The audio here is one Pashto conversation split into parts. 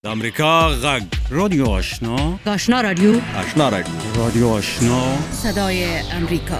د امریکا غږ رادیو آشنا رادیو رادیو آشنا صدای امریکا.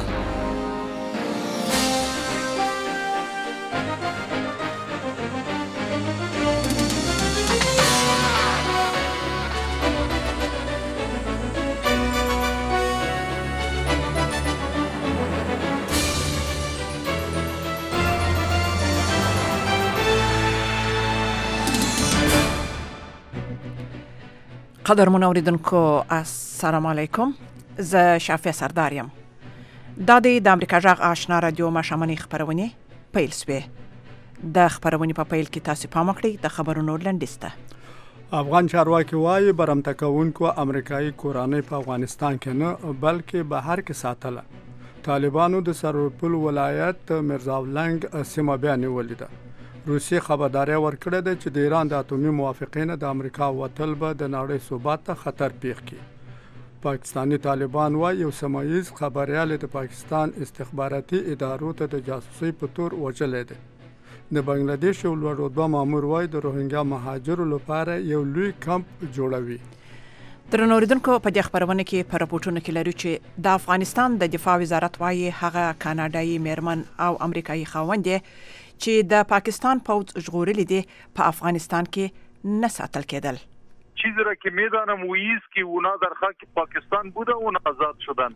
قدرمن اوریدونکو السلام علیکم. زه شافیه سرداریم. دا د امریکا غږ آشنا رادیو ماشوماني خبرونه پیل سوې. د خبرونه په پیل کې تاسو پام وکړئ د خبرونو لنډیسته. افغان چارواکي وایي برمته کوونکو امریکایي کورنۍ په افغانستان کې نه بلکې بهر کې ساتله. طالبانو د سرپل ولایت مرزاولنګ سیمه بیا نیولې ده. روسي خبرداري ورکړه ده چې د ایران د اټومي موافقینو د امریکا وتل به د نړۍ ثبات ته خطر پیښ کړي. پاکستانی طالبان وايي یو سیمایي خبريال د پاکستان استخباراتي ادارو ته د جاسوسي په تور وژلې ده. د بنگلاديش یو لوړ رتبه مامور وايي د روهینګیا مهاجرو لپاره یو لوی کمپ جوړوي. درنو اوریدونکو په دې خبرونه کې په راپورټونو کې لري چې د افغانستان د دفاع وزارت وايي هغه کاناډایي میرمن او امریکایي خاوند چې د پاکستان پوځ ژغورلې دي په افغانستان کې نه ساتل کېدل. چیزی را که میدانم و ایست که اونا در خاک پاکستان بوده اون آزاد شدن.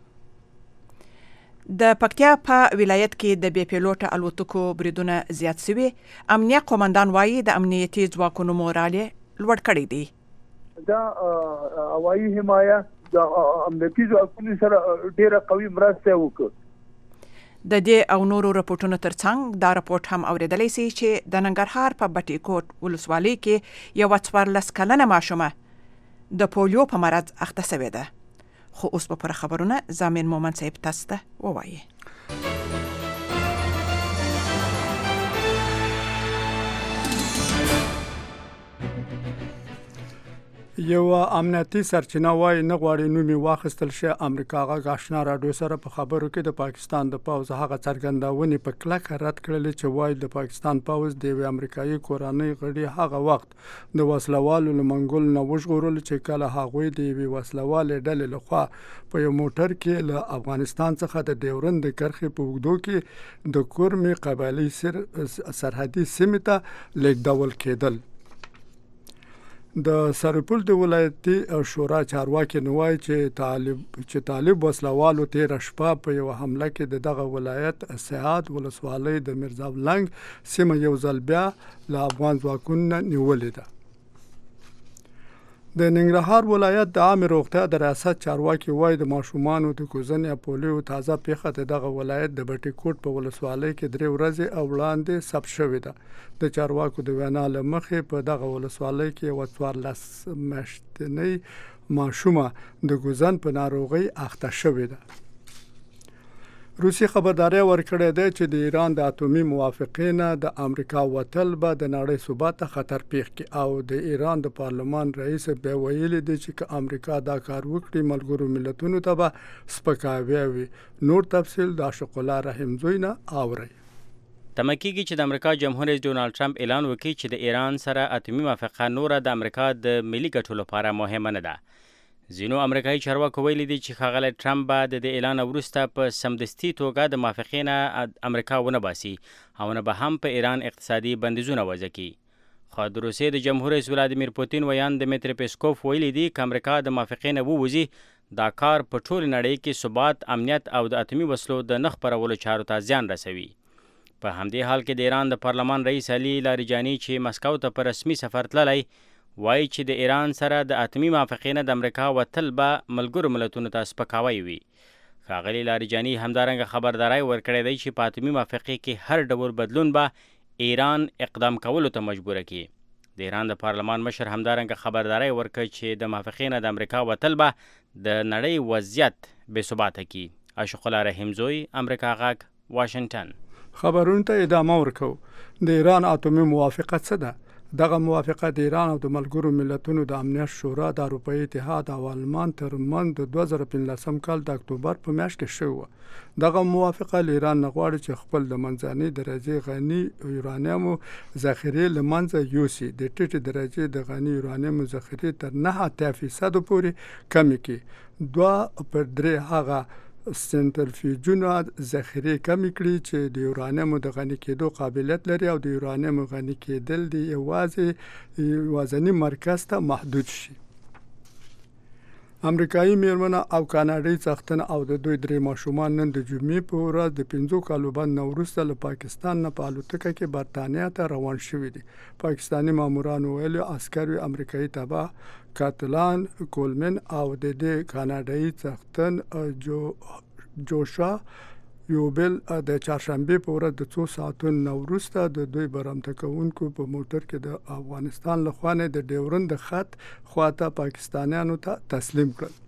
د پکتیا په ولایت کې د بي پیلوټ الوتکو بریدونه زیات شوي. امنیه قومندان وایي د امنیتي ځواکونو مورال لوړ کړی دی. دا هوایي حمایه د امنیتي ځواکونو سره ډیره قوي مرسته وکړه. د دې او نورو راپورټونو ترڅنګ دا راپورټ هم اوریدلی سي چې د ننګرهار په بټي کوټ ولسوالۍ کې یو 14 کلنه ماشومه د پولیو په مرض اخته شوې ده. خو اوس په خبرونه زامن مومن صاحب تاسو ته ووایي. یو امنیتي سرچینه وايي نه غواړي نومي واخیستل شي. امریکا غږ آشنا رادیو سره په خبرو کې د پاکستان د پوځ هغه څرګندونې په کلکه رد کړل چې وايي د پاکستان پوځ د امریکایي کورنۍ غړي هغه وخت د وسلوالو لمنګول نه وژغورل چې کله هغوی د وسلوالې ډلې لخوا په یو موټر کې له افغانستان څخه د ډیورند کرښې په اوږدو کې د کورمي قبایلي سرحدي سیمې ته لیږدول کېدل. د سرپل د ولایتي شورا چارواکي نوای چې طالب وسلوالو تیر شپه په یو حمله کې دغه ولایت سعاد ولسوالۍ د مرزاولنګ سیمه یو ځل بیا له افغان ځواکونو نیولې ده. د ننګرهار ولایت د عامه روغتیا د ریاست چارواکي وایي د ماشومانو د کوزنې پولیو تازه پیښه دغه ولایت د بټي کوټ په ولسوالۍ کې 3 ورځې وړاندې ثبت شوې ده. د چارواکو د وینا له مخې په دغه ولسوالۍ کې 14 میاشتنۍ ماشومه د کوزن په ناروغۍ اخته شوې ده. روسي خبرداري ورکړه ده چې د ایران د اټومي موافقینو د امریکا وتل به د نړۍ ثبات ته خطر پیښ کړي او د ایران د پارلمان رئیس به ویلي دی چې امریکا دا کار وکړي ملګرو ملتونو ته به سپکاوی وي. نور تفصیل د عاشق الله رحیم زوی نه اوري. تمکیږي چې د امریکا جمهور رئیس ډونالد ټرمپ اعلان وکړي چې د ایران سره اټومي موافقه نور د امریکا د ملي ګټو لپاره مهمه نه ده. ځینو امریکایي چارواکو ویلي دي چې ښاغلی ټرمپ به د اعلان وروسته په سمدستي توګه د موافقې نه امریکا ونه باسي او نه به هم په ایران اقتصادي بندیزونه وضع کړي. خو د روسیې د جمهور رئیس ولادیمیر پوتین ویان دمیتری پیسکوف ویلي دي که امریکا د موافقې نه ووځي دا کار په ټول نړۍ کې ثبات، امنیت او د اټومي وسلو د نه خپرولو چارو ته زیان رسوي. په همدې حال کې د ایران د پارلمان رئیس علي لاریجاني چې مسکو ته په رسمي سفر تللی وایي چې د ایران سره د اټومي موافقې نه د امریکا وتل به ملګرو ملتونو ته سپکاوی وي. ښاغلي لاریجاني همدارنګه خبرداری ورکړی دی چې په اټومي موافقې کې هر ډول بدلون به ایران اقدام کولو ته مجبوره کړي. د ایران د پارلمان مشر همدارنګه خبرداری ورکړ چې د موافقې نه د امریکا وتل به د نړۍ وضعیت بې ثباته کړي. عاشق الله رحیم زوی، امریکا غږ، واشنگټن. خبرونه ته ادامه ورکو. د ایران اټومي موافقه څه ده؟ دغه موافقه د ایران او د ملګرو ملتونو د امنیت شورا د اروپאי اتحاد او آلمان ترمنځ د 2015 کال د اکتوبر په میاشت کې شوې وه. دغه موافقه له ایران نه غواړي چې خپل د منځنۍ درجې غني یورانیم ذخیرې له منځه یوسي. د ټیټې درجې د غني یورانیم ذخیرې تر 9% پورې کمې کړي. 2/3 هغه سنټرفیوژونه ذخیرې کمې کړي چې د یورانیم د غني کېدو قابلیت لري او د یورانیم غني کېدل د یوازینی مرکز ته محدود شي. امریکایي میرمنه او کاناډایي څښتن او د دوی 3 ماشومان نن د جمعې په ورځ د 15 کالو بند وروسته له پاکستان نه په الوتکه کې برتانیا ته روان شوي دي. پاکستاني مامورانو ویلي عسکر امریکایي تبع کاتلان کولمن او د دې کاناډایي څښتن جوشا یوبل د چهارشنبه په ورځ د 2 ساعتونو وروسته د دوی برامته کوونکو په موټر کې د افغانستان له خوا نه د ډیورند خط خواته پاکستانیانو ته تسلیم کړل.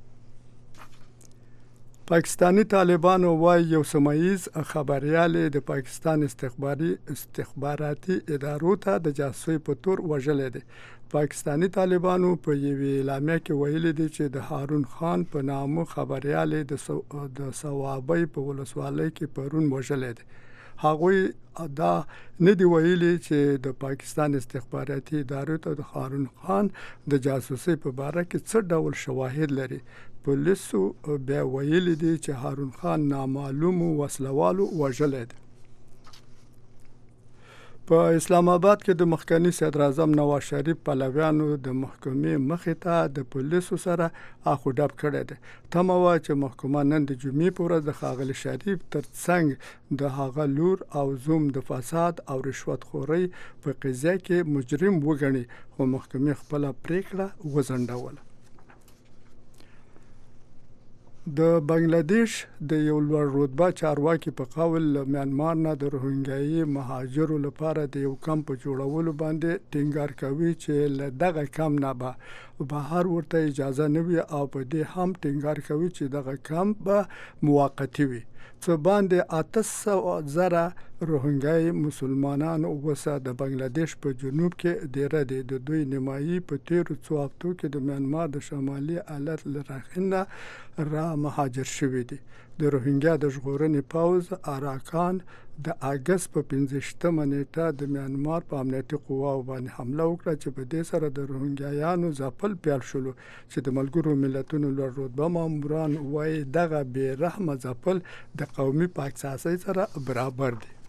پاکستانی طالبانو وايي یو سیمه‌ییز خبريال د پاکستان استخباراتي ادارو ته د جاسوسي په تور وژلې دي. پاکستانی طالبانو په یوې اعلامیه کې ویلي دي چې د هارون خان په نامه خبريال د ثوابي په ولسوالۍ کې پرون وژلې دي. هغوی دا نه دی ویلي چې د پاکستان استخباراتي ادارو ته د هارون خان د جاسوسي په باره کې څه ډول شواهد لري. پولیسو بیا ویلي دي چې هارون خان نامعلوم وسلوالو وژلی دی. په اسلام آباد کې د مخکنی صدر اعظم نواز شریف پلویانو د محکمې مخې ته د پولیسو سره اخو ډب کړی دی. تمه وه چې محکمه نن د جمعې په ورځ د ښاغلي شریف ترڅنګ د هغه لور او زوم د فساد او رشوت خورۍ په قضیه کې مجرم وګڼي، خو محکمې خپله پریکړه وځنډوله. د بنگلاديش د یو لوړ رتبه چارواکي په قول میانمار نه د روهینګایي مهاجرو لپاره د یو کمپ په جوړولو باندې ټینګار کوي چې له دغه کمپ نه به بهر ورته اجازه نه وي او په دې هم ټینګار کوي چې دغه کمپ به موقتی وي. څه باندې 800,000 روهینګایي مسلمانان اوسه د بنگلاديش په جنوب کې ډیره دي. د دوی نیمایي په تیرو څو هفتو کې د میانمار د شمالي ایالت له راخینه را مهاجر شوي دي. د روهینګیا د ژغورنې پوځ اراکان د اګست په 15مه نیټه د میانمار په امنیتي قواو باندې حمله وکړه چې په دې سره د روهینګیایانو ځپل پیل شول چې د ملګرو ملتونو لوړ رتبه ماموران وایي دغه بې رحمه ځپل د قومي پاکسازۍ سره برابر دي.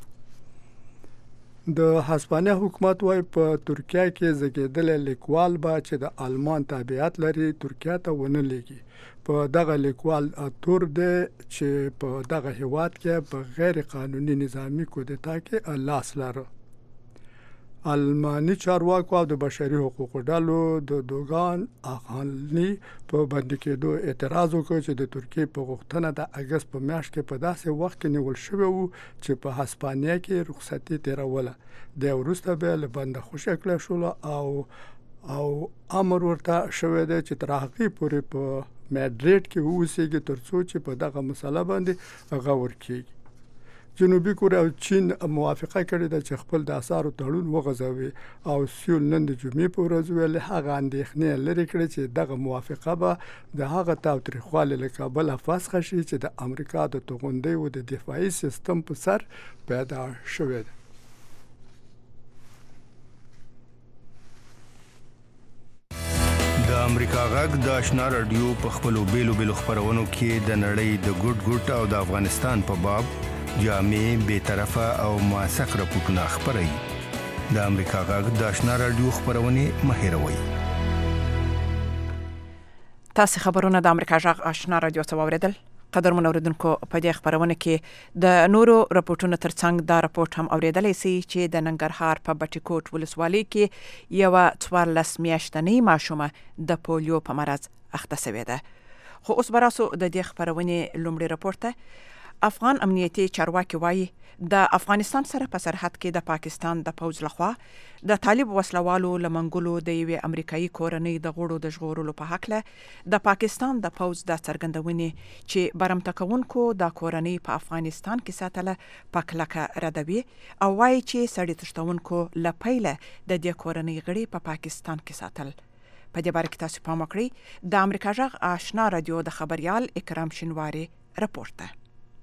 د هسپانیا حکومت وايي په ترکیه کې زګیدل لیکوال به چې د آلمان تابعیت لري ترکیه ته ونه لیږي. په دغه لیکوال تور دی چې په دغه هیواد کې په غیر قانوني نظامی کودتا کې لاس لري. آلماني چارواکو او د بشري حقوقو ډلو د دوګان اخانلي په بندي کېدو اعتراض وکړ چې د ترکیې په غوښتنه د اګست په میاشت کې په داسې وخت کې نیول شوی وو چې په هسپانیا کې رخصتي تیروله. د وروسته به له بنده خوشی کړل شو او امر ورته شوی دی چې تر هغې پورې په مادرید کې اوسېږي ترڅو چې په دغه مسله باندې غور کېږي. جنوبي کوریا او چین موافقه کړې ده چې خپل د اسعارو تړون وغځوي او سیول نن د جمعې په ورځ ویل هغه اندېښنې لري کړې چې دغه موافقه به د هغه تاوتریخوالي له کبله فسخه شي چې د امریکا د توغندۍ او د دفاعي سیستم په سر پیدا شوې ده. د امریکا غږ د آشنا رادیو په خپلو بیلو خپرونو کې د نړۍ د ګډ او د افغانستان په باب جامع بی‌طرفه او موثق راپورټونه خپروي. د امریکا غږ د آشنا رادیو خپرونې مه هېروئ. تاسو خبرونه د امریکا غږ آشنا رادیو څخه واوریدل. قدرمن اوریدونکو په دې خبرونه کې د نورو راپورټونو ترڅنګ دا راپورټ هم اوریدلای شئ چې د ننګرهار په بټي کوټ ولسوالۍ کې یو 14 میاشتنۍ ماشومه د پولیو په مرض اخته شوې ده. خو اوس براسو د دې خبرونه لومړی راپورټ افغان امنیتي چارواکي وایي د افغانستان سره په سرحد کې د پاکستان د پوځ لخوا د طالب وسلوالو لمنګلو د یوې امریکایي کورنۍ د غړو د ژغورلو په حق له د پاکستان د پوځ د څرګندونې چې برمته کوونکو د کورنۍ په افغانستان کې ساتله په کلکه ردوي او وایي چې سړي تښتونکو له پیله د دې کورنۍ غړي په پاکستان کې ساتل. په دې باره کې تاسو پام وکړئ. د امریکا غږ آشنا رادیو د خبريال اکرام شینواری رپورټ ده.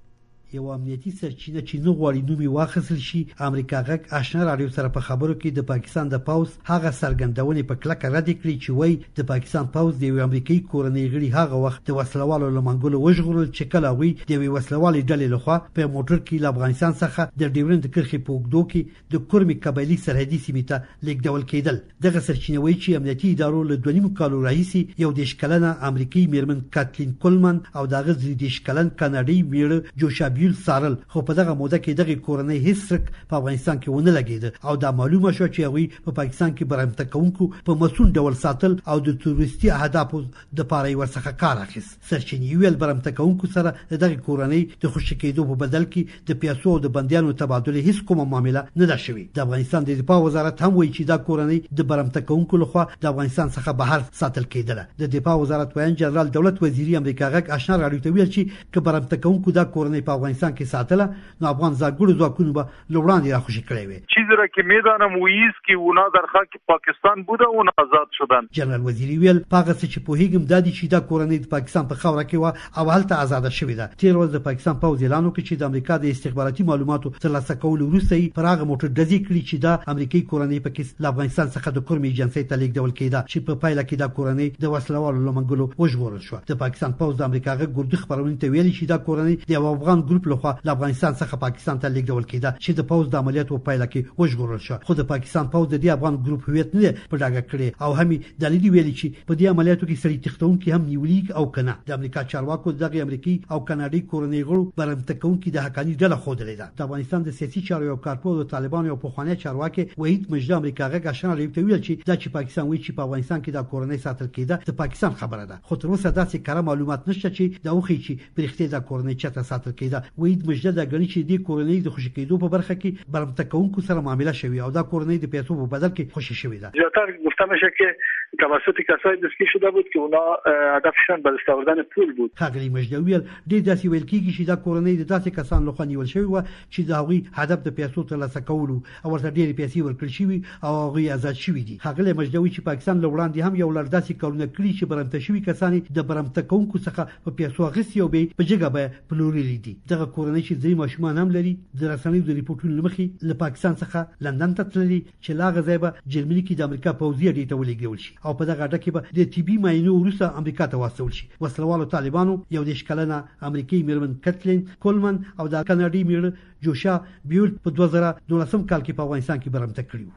یو امنیتي سرچینه چې نه غواړي نومي واخیستل شي امریکا غږ آشنا رادیو سره په خبرو کې د پاکستان د پوځ هغه څرګندونې په کلکه رد کړې چې وایي د پاکستان پوځ د یو امریکایي کورنۍ غړي هغه وخت د وسلوالو لمنګلو وژغورل چې کله هغوی د یوې وسلوالې ډلې لخوا په موټر کې له افغانستان څخه د ډیورند کرښې په اوږدو کې د کورمي قبایلي سرحدي سیمې ته لیږدول کېدل. دغه سرچینه وایي چې امنیتي ادارو له 2.5 کالو راهیسې یو 10 کلنه امریکایي میرمن کاتلین کولمن او دغه 10 کلن کاناډي میړه جوشا بیول سارل خو په دغه موده کې دغه کورنۍ هیڅ رک په افغانستان کې ونه لګید او دا معلومه شو چې هغه په پاکستان کې برمته کوونکو په مسون ډول ساتل او د تروریستي اهدافو د پاره ورڅخه کار اخیست. سرچینې ویل برمته کوونکو سره دغه کورنۍ د خوشی کېدو په بدل کې د پیسو او د بندیانو تبادله هیڅ کومه معامله نه ده شوې. د افغانستان د دفاع وزارت هم وایي چې دا کورنۍ د برمته کوونکو لخوا د افغانستان څخه بهر ساتل کېدله. د دفاع وزارت وایي جنرال دولت وزیری امریکا غږ آشنا رادیو ته ویل چې که برمته کوونکو دا کورنۍ په افغانستان کې ساتله نو افغان ځواکونو به لوړاندې راخوشی کړی وي. چیزی را که میدانم و ایست که اونا در خاک پاکستان بوده اون آزاد شدن. جنرال وزیری ویل پاغه چې په هیګم دادی چې دا کورنۍ د پاکستان په خاوره کې و او هلته آزاد شوې ده. تیر ورځ د پاکستان پوځ اعلان وکړ چې د امریکا د استخباراتي معلوماتو ترلاسه کولو وروسته یې پر هغه موټر ډزې کړې چې دا امریکایي کورنۍ پکې له افغانستان څخه د کورمي ایجنسۍ ته لیږدول کېده چې په پایله کې دا کورنۍ د وسلوالو لمنګلو وژغورل شو. د پاکستان پوځ د امریکا غږ ګردي خبرونه ته ویلي چې دا کورنۍ د افغان ګروپ لخوا له افغانستان څخه پاکستان ته لیږدول کېده چې د پوځ د عملیاتو په پایله کې وژغورل شو. خو د پاکستان پوځ د دې افغان ګروپ هویت نه په ډاګه کړی او همي دلیل ویلي چې په دې عملیاتو کې سړي تختونکي هم نیولي او کنه. د امریکا چارواکو دغه امریکایي او کاناډي کورنۍ غړو برمته کوونکي د حقاني ډله خوده لیده. د افغانستان د سیاسي چارو یو کارپوه د طالبانو او پخوانی چارواکي وحید مجد امریکا غږ آشنا رادیو ته ویل چې دا چې پاکستان وایي چې په افغانستان کې د کورنۍ ساتل کېده د پاکستان خبره ده. خو تر اوسه داسې کره معلومات نشته چې دا وخی چې پرختې د کورنۍ چاته ساتل کېده. وحید مجد د غنی چې د کورنۍ د خوشی کېدو په برخه کې برمته کوونکو سره معامله شوی او دا کورنۍ د پیسو په بدل کې خوشی شوی ده. زیاتر گفته میشه که توسط کسایی دستگیر شده بود که اونا هدفشون به دست آوردن پول بود. خاغلی مجدویل د داسې ویل کېږي چې دا کورنۍ د داسې کسان لخوا نیول شوی و چې د هغوی هدف د پیسو ترلاسه کولو او ورته ډېرې پیسې ورکړل شوي او هغوی آزاد شوي دي. خاغلی مجدوي چې پاکستان له وړاندې هم یو لړ داسې کارونه کړي چې برمته شوي کسان د برمته کوونکو څخه په پیسو اخیستي او به په جګه به پلورلي دي. دغه کورنۍ چې ځینې ماشومان هم لري د رسنیو د ریپورټونو له مخې له پاکستان څخه لندن ته تللي چې لا هغه ځای به جرمني کې د امریکا پوځي اډې ته ولېږدول شي او په دغه اډه کې به د طبي معاینو وروسته امریکا ته واستول شي. وسلوالو طالبانو یو 10 کلنه امریکایي میرمن کاتلین کولمن او د کاناډي میړه جوشا بیول په 2012 کال کې په افغانستان کې برمته کړیو.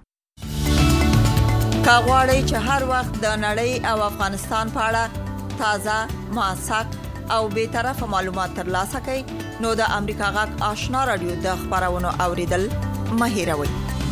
کاغوري چې هر وخت د نړۍ او افغانستان په اړه تازه موثق او به طرفه معلومات ترلاسه کړئ نو د امریکا غږ آشنا رادیو د خبرونو اوریدل مه هیروئ.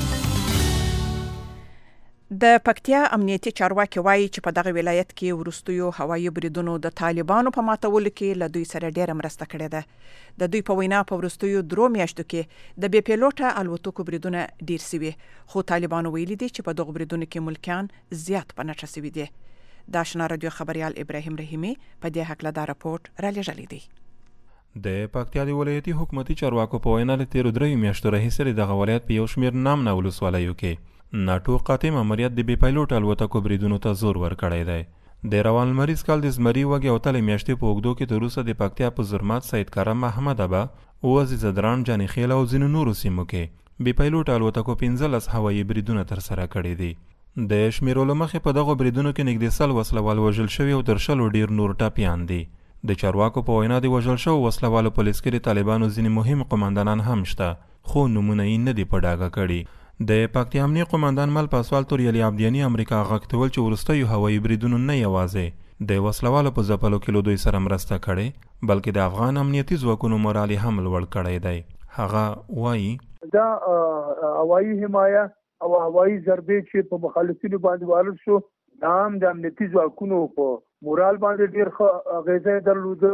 د پکتیا امنیتي چارواکي وایي چې په دغه ولایت کې ورستیو هوایي بریدونو د طالبانو په ماتولو کې له دوی سره ډېره مرسته کړې ده. د دوی په وینا په ورستیو 3 میاشتو کې د بې پیلوټه الوتکو بریدونه ډېر سوي خو طالبانو ویلي دي چې په دغه بریدونو کې ملکیان زیات په نټه سوي دي. د آشنا رادیو خبريال ابراهیم رحیمی په دې حق له دا راپورټ را لېږلی دی. د پکتیا د ولایتي حکومتي چارواکو په وینا له تیرو 3 میاشتو راهیسې دغه ولایت په یو شمېر نامنه ولسوالیو کې ناټو قاطع ماموریت د بې پیلوټ الوتکو بریدونو ته زور ورکړی دی. د روان لمریز کال د زمري وږې او تلې میاشتې په اوږدو کې تر اوسه د پکتیا په زرمات سید کرم محمد ابا اوزي زدران جاني خیل او ځینو نورو سیمو کې بې پیلوټ الوتکو 15 هوایي بریدونه ترسره کړي دي. د شمیرولو مخې په دغو بریدونو کې نږدې 100 وسلوال وژل شوي او تر 100 ډیر نور ټاپیان دي. د چارواکو په وینا د وژل شوو وسلوالو په لیست کې د طالبانو ځینې مهم قماندانان هم شته خو نومونه یې نه دي په ډاګه کړي. د پکتیا امنیه قماندان مل پاسوال توریالي عبدیانی امریکا غږ ته ویل چې وروستیو هوایي بریدونو نه یوازې د وسلوالو په ځپلو کې له دوی سره مرسته کړې بلکې د افغان امنیتي ځواکونو مورال هم لوړ کړی دی. هغه وایي دا هوایي حمایه او هوایي ضربې چې په مخالفینو باندې وارد شو دا هم د امنیتي ځواکونو په مورال باندې ډېر ښه اغیزه درلوده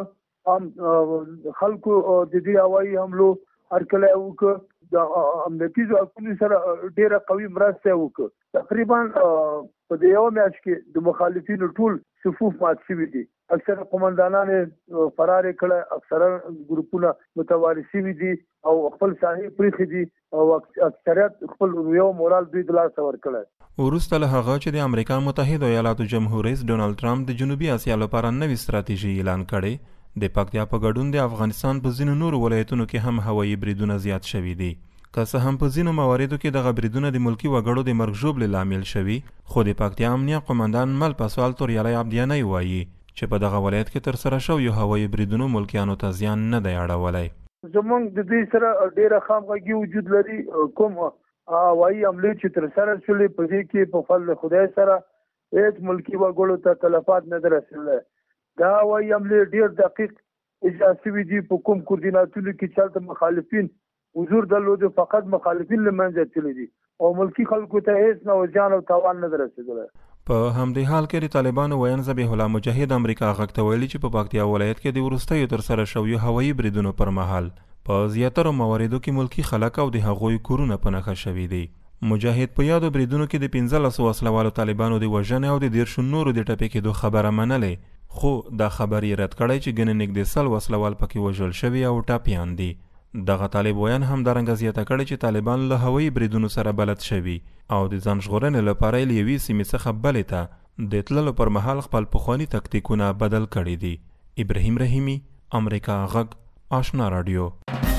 خلکو د دې هوایي حملو هرکله وکړ د امنیتي ځواکونو سره ډیره قوي مرسته وکړه. تقریبا په دې یو میاشت کې د مخالفینو ټول صفوف مات شوي دي. اکثره قومندانان فرار کړه، اکثره ګروپونه متوارث شوي دي او خپل ساحې پرېښي دي او اکثریت خپل یو مورال دوی د لاسه ورکړی. وروسته له هغه چې د امریکا متحده ایالاتو جمهور رئیس ډونالډ ټرمپ د جنوبي اسیا لپاره نوې ستراتیژي اعلان کړې، د پکتیا په ګډون د افغانستان په ځینو نورو ولایتونو کې هم هوایي بریدونه زیات شوي دي. که څه هم په ځینو مواردو کې دغه بریدونه د ملکي وګړو د مرګ ژوبلې لامل شوي، خو د پکتیا امنیه قمندان مل پاسوال توریالی عبدیانی وایي چې په دغه ولایت کې ترسره شویو هوایي بریدونو ملکیانو ته زیان نه دی اړولی. زمونږ د دې سره ډېره خامخوږي وجود لري. کوم هوایي حملې چې ترسره شولې په دې کې په فضل خدای سره هېڅ ملکي وګړو ته تلفات نه دی رسېدلی. دا هوایي حملې ډېر دقیق اجرا شوي دي. په کوم کوردیناتونو کې چې هلته مخالفین حضور درلوده، فقط مخالفین له منځه تللي دي او ملکي خلکو ته هېڅ نه زیان او تاوان نه دی رسېدلی. په همدې حال کې د طالبانو ویاند ذبیح الله مجاهد امریکا غږ ته ویلي چې په پکتیا ولایت کې د وروستیو ترسره شویو هوایي بریدونو پر مهال په زیاترو مواردو کې ملکي خلک او د هغوی کورونه په نښه شوي دي. مجاهد په یادو بریدونو کې د 15 وسلوالو طالبانو د وژنې او د 10 نورو د ټپي کېدو خبره منلې، خو دا خبر یې رد کړی چې ګنې نږدې 100 وسلوال پکې وژل شوي او ټپیان دي. دغه طالب ویان هم همدارنګه زیاته کړې چې طالبان له هوایي بریدونو سره بلد شوي او د ځان ژغورنې لپاره یې له یوې سیمې څخه بلې ته د تللو پر مهال خپل پخواني تکتیکونه بدل کړي دي. ابراهیم رحیمي، امریکا غږ، آشنا رادیو.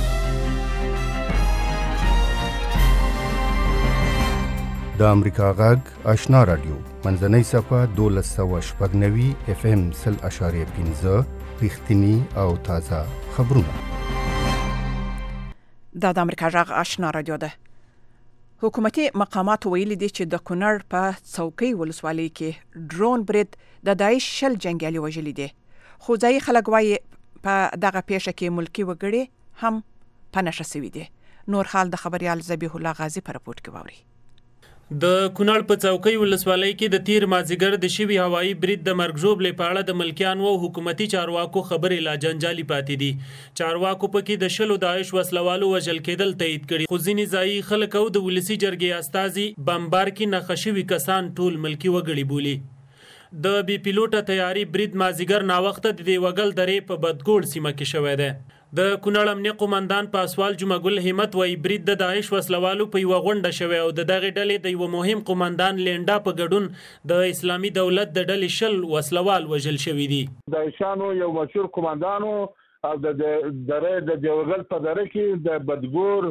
د امریکا غږ آشنا رادیو منځنۍ صفحه 1290 FM 0.5 رښتینی او تازه خبرونه. دا د امریکا غږ آشنا رادیو ده. حکومتي مقامات ویلي دي چې د کونړ په څوکۍ ولسوالۍ کې ډرون برید د داعش 10 جنګیالي وژلي دي، خو ځایي خلک وایي په دغه پیښه کې ملکي وګړي هم په نښه شوي دي. نور حال د خبريال ذبیح الله غازی په رپورټ کې واوري. د کونړ په څوکۍ ولسوالۍ کې د تیر مازیګر د شوي هوایي برید د مرګ ژوبلې په اړه د ملکیانو او حکومتي چارواکو خبرې لا جنجالي پاتې دي. چارواکو پکې د 10 داعش وسلوالو وژل کېدل تایید کړي، خو ځینې ځایي خلک او د ولسي جرګې استازي بمبار کې نښه شوي کسان ټول ملکي وګړي بولي. د بي پیلوټه تیاري برید مازیګر ناوخته د دیوګل درې په بدګوړ سیمه کې شوی دی. د کونړ امنیه قومندان پاسوال جمعګل همت وایي برید د داعش وسلوالو په یوه غونډه شوی او د دغې ډلې د یوه مهم قومندان لینډا په ګډون د اسلامي دولت د ډلې 10 وسلوال وژل شوي دي. داعشانو یو مشهور قومندانو او د دیوګل په دره کې د بدګور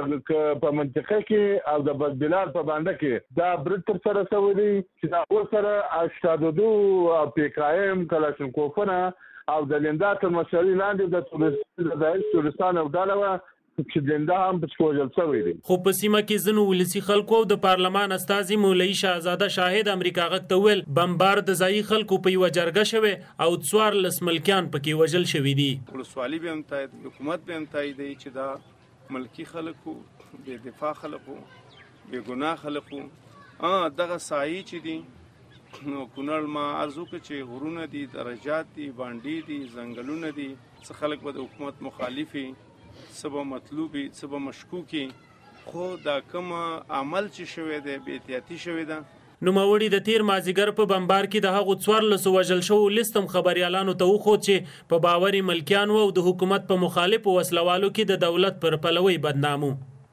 په منطقه کې او د بدبلال په باندې کې دا برید ترسره شوی دی چې دا ورسره اشتادو او پیکایم کلاشینکوفونه او د لندا تر مشرۍ لاندې د داعش تورستان او ډله چې لندا هم په وژل شوی دی. خو په سیمه کې ځینو ولسي خلکو او د پارلمان استازي مولوي شهزاده شاهد امریکا غږ ته ویل بمبار د ځایي خلکو په یوه جرګه شوی او 14 ملکیان پکې وژل شوي دي. ولسوالي به هم تایید، حکومت به هم تایید دی چې دا ملکي خلکو، بې دفاع خلکو، بې ګناه خلکو دغه سایي چې دي نو کونړ ما ارزو کې چې غرونه دي، درجات دي، باندې دي، ځنګلونه دي، څه خلک به د حکومت مخالفي، څه به مطلوبي، څه به مشکوکي، خو دا کوم عمل چې شوی دی بې احتیاطي شوی ده. نوموړي د تیر مازیګر په بمبار کې د هغو 14 وژل شوو لیستم خبريالانو ته وښود چې په باوري ملکیانو او د حکومت په مخالفو وسلوالو کې د دولت پر پلوي بدنامو.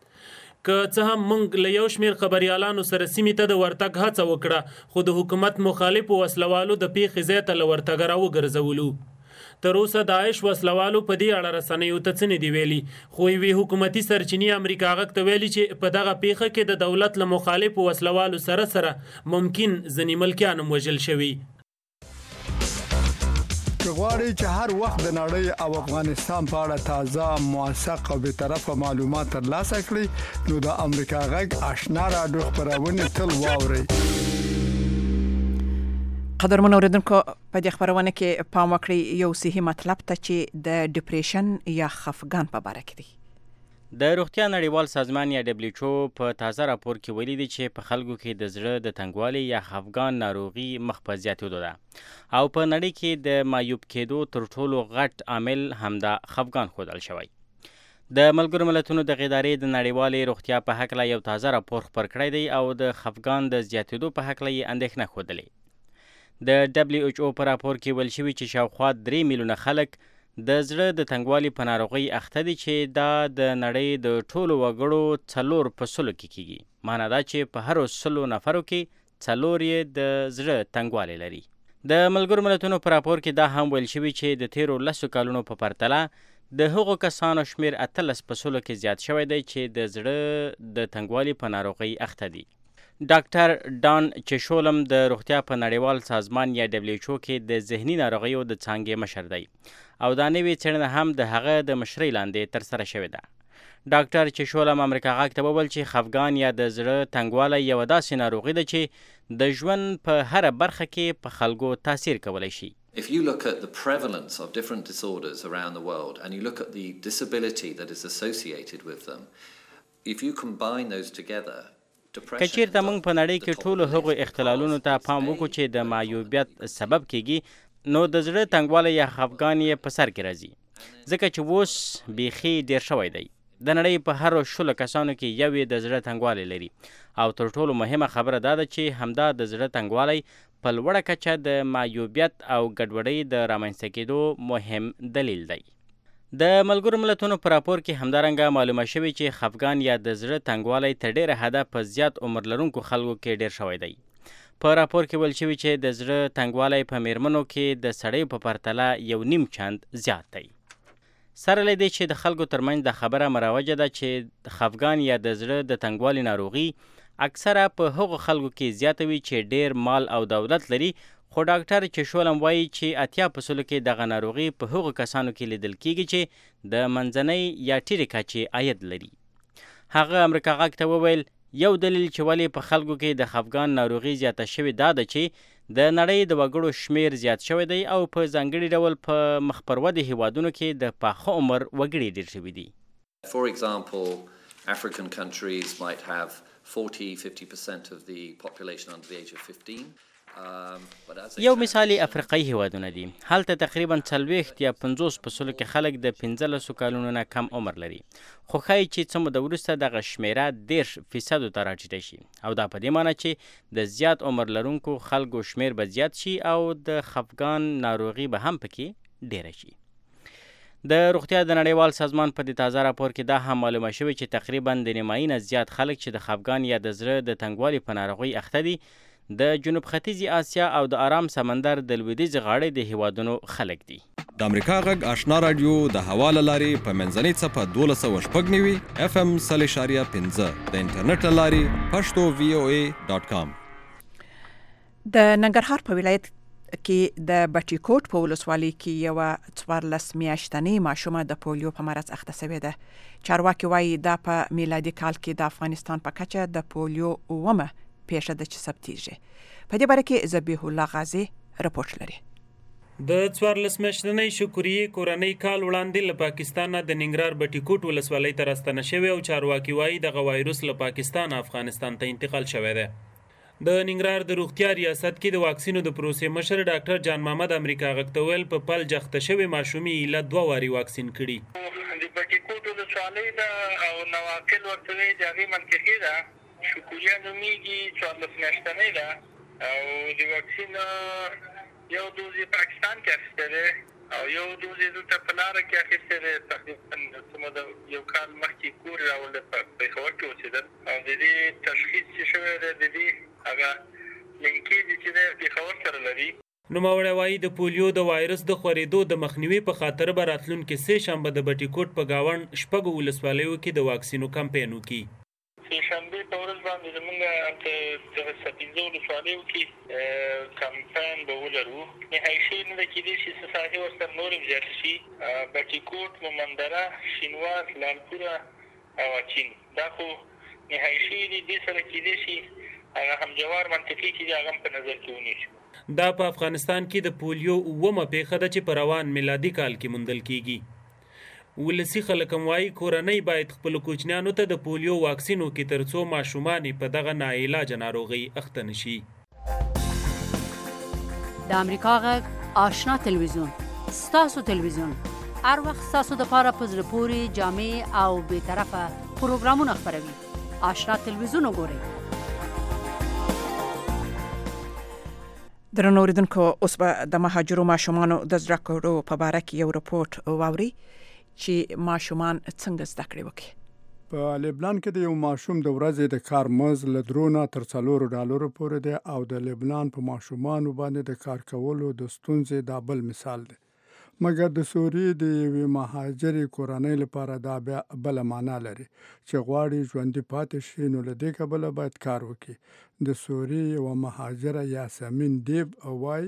که څه هم موږ له یو شمېر خبريالانو سره سیمې ته د ورتګ هڅه وکړه، خو د حکومت مخالفو وسلوالو د پیښې ځای ته له ورتګه راوګرځولو. تر اوسه داعش وسلوالو په دې اړه رسنیو ته څه نه دي ویلي، خو یوې حکومتي سرچینې امریکا غږ ته ویلي چې په دغه پیښه کې د دولت له مخالفو وسلوالو سره ممکن ځینې ملکیان هم وژل شوي. که غواړئ چې هر وخت د نړۍ او افغانستان په اړه تازه، موثق او بی‌طرفه معلومات ترلاسه کړئ نو د امریکا غږ آشنا رادیو خپرونه تل واورئ. قدرمن اوریدونکو، په دې خبرونه کې پام وکړئ یو صحیح مطلب ته چې د ډیپریشن یا خفګان په اړه کې دی. د روغتیا نړیوال سازمان یا WHO په تازه راپور کې ویلي دي چې په خلکو کې د زړه د تنګوالي یا خفګان ناروغي مخ په زیاتېدو ده او په نړۍ کې د معیوب کېدو تر ټولو غټ عامل همدا خفګان ښودل شوی. د ملګرو ملتونو د ادارې د نړیوالې روغتیا په هکله یو تازه راپور خپور کړی دی او د خفګان د زیاتېدو په هکله یې اندېښنه ښودلې. د WHO په راپور کې ویل شوي چې شاوخوا 3 میلیونه خلک د زړه د تنګوالي په ناروغۍ اخته دي چې دا د نړۍ د ټولو وګړو 4% کې کیږي. معنا دا چې په هر 100 نفرو کې 4 یې د زړه تنګوالی لري. د ملګرو ملتونو په راپور کې دا هم ویل شوي چې د تیرو 10 کالونو په پرتله د هغو کسانو شمیر 18% کې زیات شوی دی چې د زړه د تنګوالي په ناروغۍ اخته دي. ډاکټر ډان چشولم د روغتیا په نړیوال سازمان یا WHO کې د ذهني ناروغیو د څانګې مشر دی او دا نوې څېړنه هم د هغه د مشرۍ لاندې ترسره شوې ده. ډاکټر چشولم امریکا غږ ته وویل چې خفګان یا د زړه تنګوالی یوه داسې ناروغي ده چې د ژوند په هره برخه کې په خلکو تاثیر کولی شي. If you look at the prevalence of different disorders around the world and you look at the disability that is associated with them, if you combine those together, که چیرته موږ په نړۍ کې ټولو هغو اختلالونو ته پام وکړو چې د معیوبیت سبب کیږي نو د زړه تنګوالی یا خفګان یې په سر کې راځي ځکه چې اوس بیخي ډیر شوی دی. د نړۍ په هر 10 کسانو کې یو یې د زړه تنګوالی لري او تر ټولو مهمه خبره دا ده چې همدا د زړه تنګوالی په لوړه کچه د معیوبیت او ګډوډۍ د رامنځته کېدو مهم دلیل دی. د ملګرو ملتونو په راپور کې همدارنګه معلومه شوې چې خفګان یا د زړه تنګوالی تر ډیره حده په زیات عمر لرونکو خلکو کې ډیر شوی دی. په راپور کې ویل شوي چې د زړه تنګوالی په میرمنو کې د سړیو په پرتله 1.5 چند زیات دی. سره له دې چې د خلکو ترمنځ د خبره مروجه ده چې خفګان یا د زړه د تنګوالي ناروغي اکثره په هغو خلکو کې زیاته وي چې ډیر مال او دولت لري، خو ډاکټر چشولم وایي چې 80% کې دغه ناروغي په هغو کسانو کې لیدل کیږي چې د منځنۍ یا ټیټې کچې عاید لري. هغه امریکا غږ ته وویل یو دلیل چې ولې په خلکو کې د خفګان ناروغي زیاته شوې دا ده چې د نړۍ د وګړو شمیر زیات شوی دی او په ځانګړي ډول په مخ پر ودې هیوادونو کې د پاخه عمر وګړي ډیر شوي دي. For example, African countries might have 40-50% of the population under the age of 15. یو مثال افریقایي هیوادونه دي. هلته تقریبا 40 یا 50% کې خلک د 15 کالونو نه کم عمر لري، خو ښایي چې څه موده وروسته دغه شمیره 10% ته راټیټه شي او دا په دې معنی چې د زیات عمر لرونکو خلکو شمیر به زیات شي او د خفګان ناروغي به هم پکې ډیره شي. د روغتیا د نړیوال سازمان په دې تازه راپور کې دا هم معلومه شوې چې تقریبا د نیمایي نه زیات خلک چې د خفګان یا د زړه د تنګوالي په ناروغۍ اخته دي د جنوب ختیځي آسیا او د آرام سمندر د لویدیځ غاړې د هیوادونو خلک دي. د امریکا غږ آشنا رادیو د حواله لارې په منځنۍ څپه 12.15 FM 3.15 د انټرنیټ لارې pashto.voa.com. د ننګرهار په ولایت کې د بټي کوټ په ولسوالۍ کې یو 14 میاشتنۍ ماشومه د پولیو په مرض اخته شوې ده. چارواکي وایي دا په میلادي کال کې د افغانستان په کچه د پولیو اومه پیښه ده چې ثبتېږي. په دې باره کې ذبیح الله غازي رپورټ لري. د 14 میاشتنۍ شکریې کورنۍ کال وړاندې له پاکستان د ننګرهار بټي کوټ ولسوالۍ ته راستنه شوې او چارواکي وایي دغه وایروس له پاکستان افغانستان ته انتقال شوی دی. د ننګرهار د روغتیا ریاست کې د واکسینو د پروسې مشر ډاکټر جان محمد امریکا غږ ته ویل په پل جخته شوې ماشومې له 2 واري واکسین کړي. د بټي کوټ ولسوالۍ ده او نواکل ورته وایي د هغې منطقې ده. شکریه نومیږي 14 میاشتنۍ ده او د واکسین یو دوز یې پاکستان کې اخیستی دی او یو دوز یې دلته په لاره کې اخیستی دی. تقریبا یو کال مخکې کور راوړل په پېښور کې اوسېدل او د دې تشخیص چې شوی دی د دې هغه لینکیج چې دی پېښور سره لري. نوموړی وایي د پولیو د وایرس د خورېدو د مخنیوي په خاطر به راتلونکي سه شنبه د بټي کوټ په ګاونډ شپږو ولسوالیو کې د واکسینو کمپین وکړي. سه شنبې په ورځ باندې زموږ د 15 ولسوالیو کې کمپین به ولرو. نهایي شی نه ده کېدای شي څه ساحې ورسره نور هم زیات شي. بټي کوټ، مومندره، شینواس، لالپوره او اچین دا خو نهایي شی دي. دې سره کېدای شي هغه همجوار منطقې چې دي هغه هم په نظر کې ونیسو. دا په افغانستان کې د پولیو اومه پیښه ده چې په روان میلادي کال کې موندل کیږي. ولسی خلک وايي کورنۍ باید خپل کوچنیانو ته د پولیو واکسین وکړي ترڅو ماشومان په دغه ناعلاج ناروغي اخته نشي. د امریکا غږ آشنا تلویزیون ستاسو تلویزیون هر وخت ستاسو د پاره په زړه پورې جامع او بې طرفه پروګرامونه خپروي. آشنا تلویزیون وګورئ. درنو اوریدونکو اوس به د مهاجرو ماشومانو د زده کړو په باره کې یو رپورټ واوري چې ماشومان څنګه زده کړې وکړي. په لبنان کې د یو ماشوم د ورځې د کار مزد له $3 تر $4 پورې دی او د لبنان په ماشومانو باندې د کار کولو د ستونزې دا بل مثال دی. مګر د سوریې د یوې مهاجرې کورنۍ لپاره دا بیا بله معنا لري چې غواړي ژوندي پاتې شي نو له دې کبله باید کار وکړي. د سوریې یوه مهاجره یاسمین دیب وایي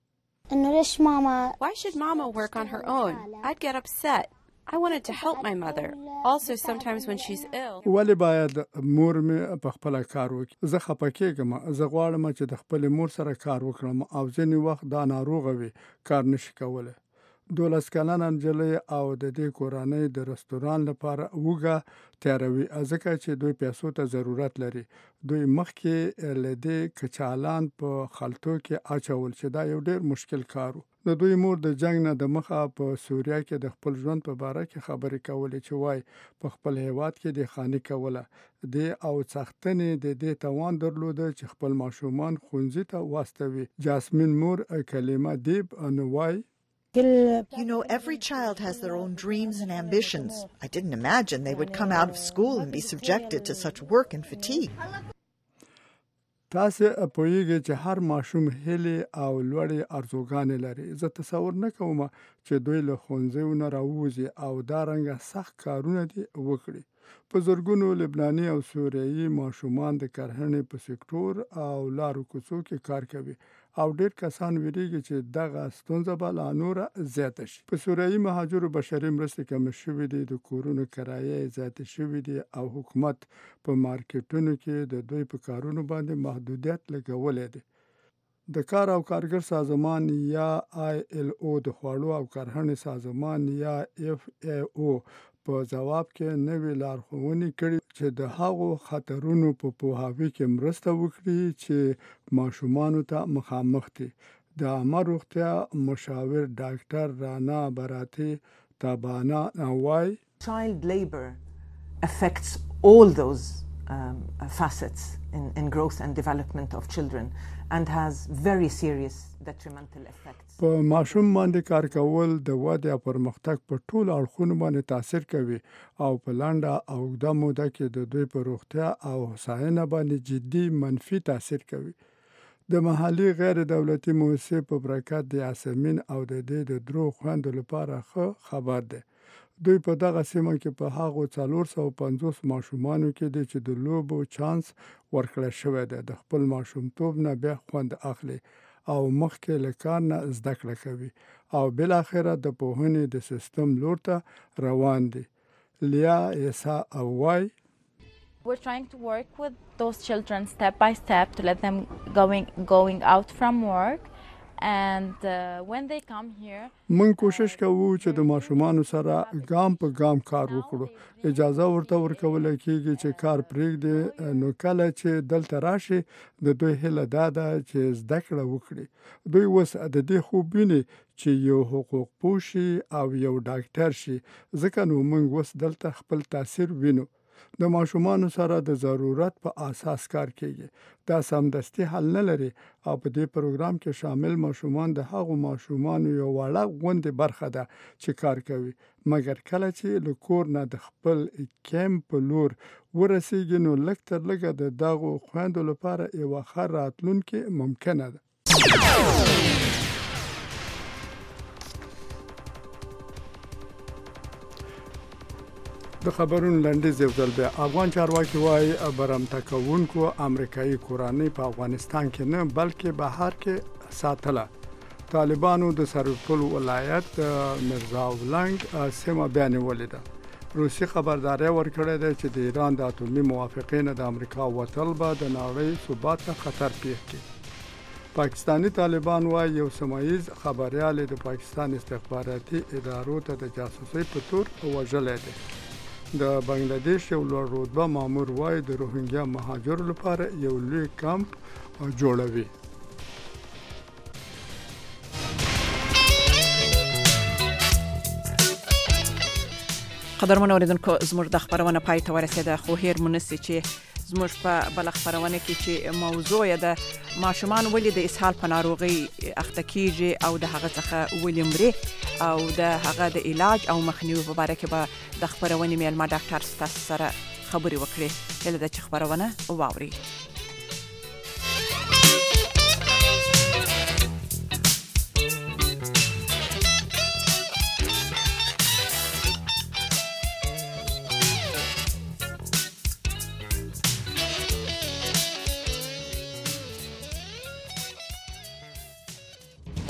Why should Mama work on her own? I'd get upset. I wanted to help my mother. Also, sometimes when she's ill. ولی باید مور مې په خپل کار وکړي. زه خپه کېږم. زه غواړم چې د خپل مور سره کار وکړم او ځینې وخت دا ناروغه وي کار نشي کولی. 12 کلنه نجلۍ او د دې کورنۍ د رستوران لپاره وګه تیاروي ځکه چې دوی پیسو ته ضرورت لري. دوی مخکې له دې کچالان په خلطو کې اچول چې دا یو ډېر مشکل کار و. د دوی مور د جنگ نه د مخه په سوریا کې د خپل ژوند په باره کې خبرې کولې چې وای په خپل هیواد کې د خاني کوله د او څښتنې د دې توان درلوده چې خپل ماشومان ښوونځي ته واستوي. جاسمین مور کلمه دیب نوای You know, every child has their own dreams and ambitions. I didn't imagine they would come out of school and be subjected to such work and fatigue. تاسو پوهیږئ چې هر ماشوم هیلې او لوړې ارزوګانې لري. زه تصور نه کوم چې دوی له ښوونځیو نه راووځي او دا رنګه سخت کارونه دي وکړي. په زرګونو لبناني او سوریایي ماشومان د کرهڼې په سکتور او لارو کوڅو کې کار کوي او ډېر کسان ویریږي چې دغه ستونزه به لا نوره زیاته شي. په سوریایي مهاجرو بشري مرستې کمې شوې دي، د کورونو کرایې زیاتې شوې دي او حکومت په مارکیټونو کې د دوی په کارونو باندې محدودیت لګولی دی. د کار او کارګر سازمان یا ILO د خوړو او کرهڼې سازمان یا FAO په جواب کې نوې لارښوونې کړي چې د هغو خطرونو په پوهاوي کې مرسته وکړي چې ماشومانو ته مخامخ دي. د عامه روغتیا مشاور ډاکټر رانا براتی تابانا وایي Child labor affects all those facets in growth and development of children and has very serious detrimental effects. په ماشوم باندې کار کول د ودې او پرمختګ په ټولو اړخونو باندې تاثیر کوي او په لنډه او اوږده موده کې د دوی په روغتیا او هوساینه باندې جدي منفي تاثیر کوي. د محلي غیر دولتي مؤسسې په برکت د یاسمین او د دې د درو خویندو لپاره ښه خبر دی. دوی په دغه سیمه کې په هغو 450 ماشومانو کې دي چې د لوبو چانس ورکړی شوی دی. د خپل ماشومتوب نه بیا خوند اخلي او مخکې له کار نه زده کړه کوي او بالاخره د پوهنې د سیستم لور ته روان دي. لیا ایسا وایي We're trying to work with those children step by step to let them going out from work. And when they come here من کوشش کوو چې د ماشومانو سره ګام په ګام کار وکړو. اجازه ورته ورکول کېږي چې کار پرېږدي نو کله چې دلته راشي د دوی هیله دا ده چې زده کړه وکړي. دوی اوس د دې خوب ویني چې یو حقوق پوه شي او یو ډاکټر شي ځکه نو موږ اوس دلته خپل تاثیر وینو. د ماشومانو سره د ضرورت په اساس کار کیږي. دا سمدستي حل نه لري او په دې پروګرام کې شامل ماشومان د هغو ماشومانو یو وړه غونډه برخه ده چې کار کوي. مګر کله چې له کور نه د خپل کیمپ په لور ورسیږي نو لږ تر لږه د دغو خویندو لپاره یوه ښه راتلونکې ممکنه ده. د خبرونو لنډیز یو ځل بیا. افغان چارواکي وایي برمته کوونکو امریکایي کورنۍ په افغانستان کې نه بلکې بهر کې ساتله. طالبانو د سرپل ولایت مرزا اولنګ سیمه بیا نیولې ده. روسي خبرداری ورکړی دی چې د ایران د اټومي موافقې نه د امریکا وتل به د نړۍ ثبات ته خطر پیښ کړي. پاکستانی طالبان وايي یو سیمایز خبريال د پاکستان استخباراتي ادارو ته د جاسوسي په تور وژلې ده. د بنگلاديش یو لوړ رتبه مامور وايي د روهینګیا مهاجرو لپاره یو لوی کمپ جوړوي. قدرمن اوریدونکو زموږ د خبرونه پای ته ورسېده، خو هیر منسي چې زموږ په بل خبرونه کې چې موضوع یې د ماشومان ولې د اسهال په ناروغي اخته کیږي او د هغه څخه ولې مري او د هغه د علاج او مخنیوي په اړه کې به د خبرونه میلمه ډاکټر ستاسو سره خبري وکړي. هله د خبرونه واوري.